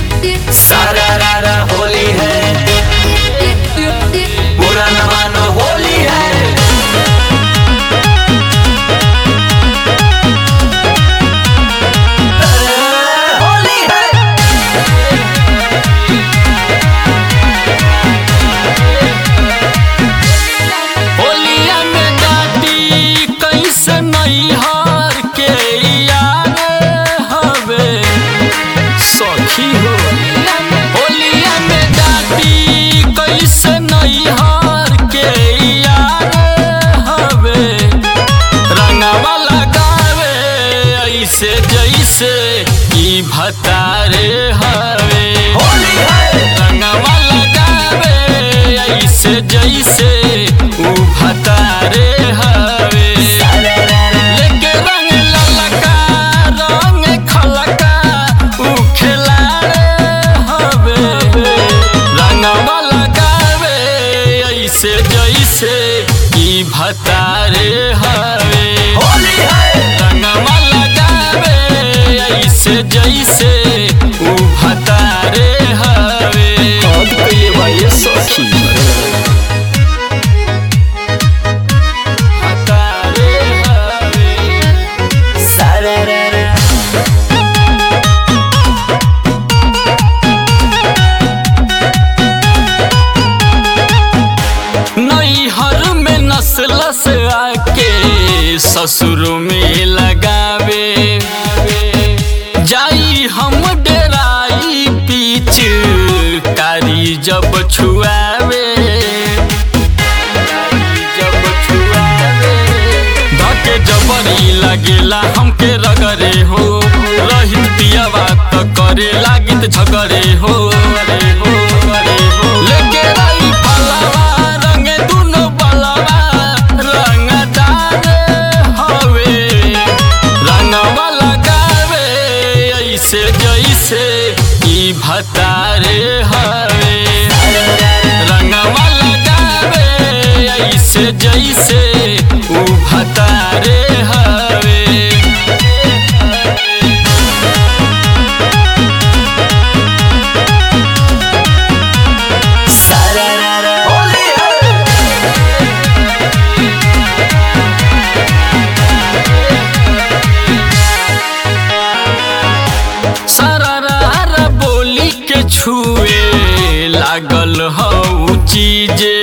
सारा रारा होली है, बुरा न मानो होली है। होली है, होलिया में डाटी कैसे नहीं हार के यार हवे सखी हो। होलिया में डाटी कैसे नहीं हार के यार हवे, रंगवा लगावे ऐसे जैसे ई भतारे हवे। होली है, रंगवा लगावे ऐसे जैसे ऊ भतारे हवे। लेके रंग ललका रंग खलका ऊ खिलाड़े हवे। रंगवा लगावे ऐसे जैसे ई भतारे हवे। होली है, रंगवा लगावे ऐसे जैसे ऊ भतारे हवे। कद कइले बा ये सखी भतारे हवे। सारा रारा नैहर में नस्ल से आके ससुर में लगावे। जाई हम डेराई पीछ कारी जब छुआवे। धके जबरी लगेला हमके रगरे हो। रहित पियावा तो करे लागित झगरे हो। लेके राई फलवा रंग दुनो बलवा रंगदार हवे। रंगवा लगावे ऐसे जैसे ई भतारे हवे। रंगवा लगावे ऐसे जैसे ऊ भतारे हवे। सारा रारा होली है, सरारा बोली के छुए लागल हऊ चीजे।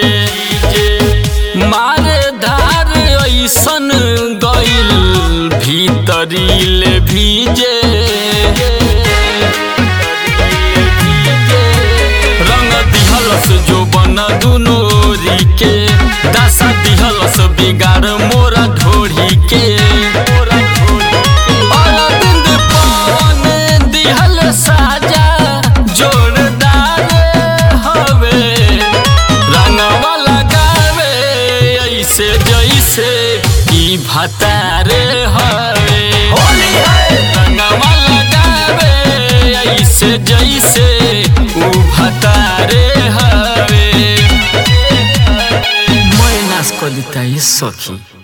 मारे धार ऐसन गइल भीतरील भीजे। रंग दिहलस जो बना दुनोरी के, दशा दिहलस बिगाड़ मोरा ढोरी के। अरविंद पवन दिहल साजा जोरदार हवे। रंगवा लगावे ऐसे जैसे ई भतारे हवे। होली है, रंगवा लगावे ऐसे जैसे ऊ भतारे हवे। मैं नाच कलिता सखी।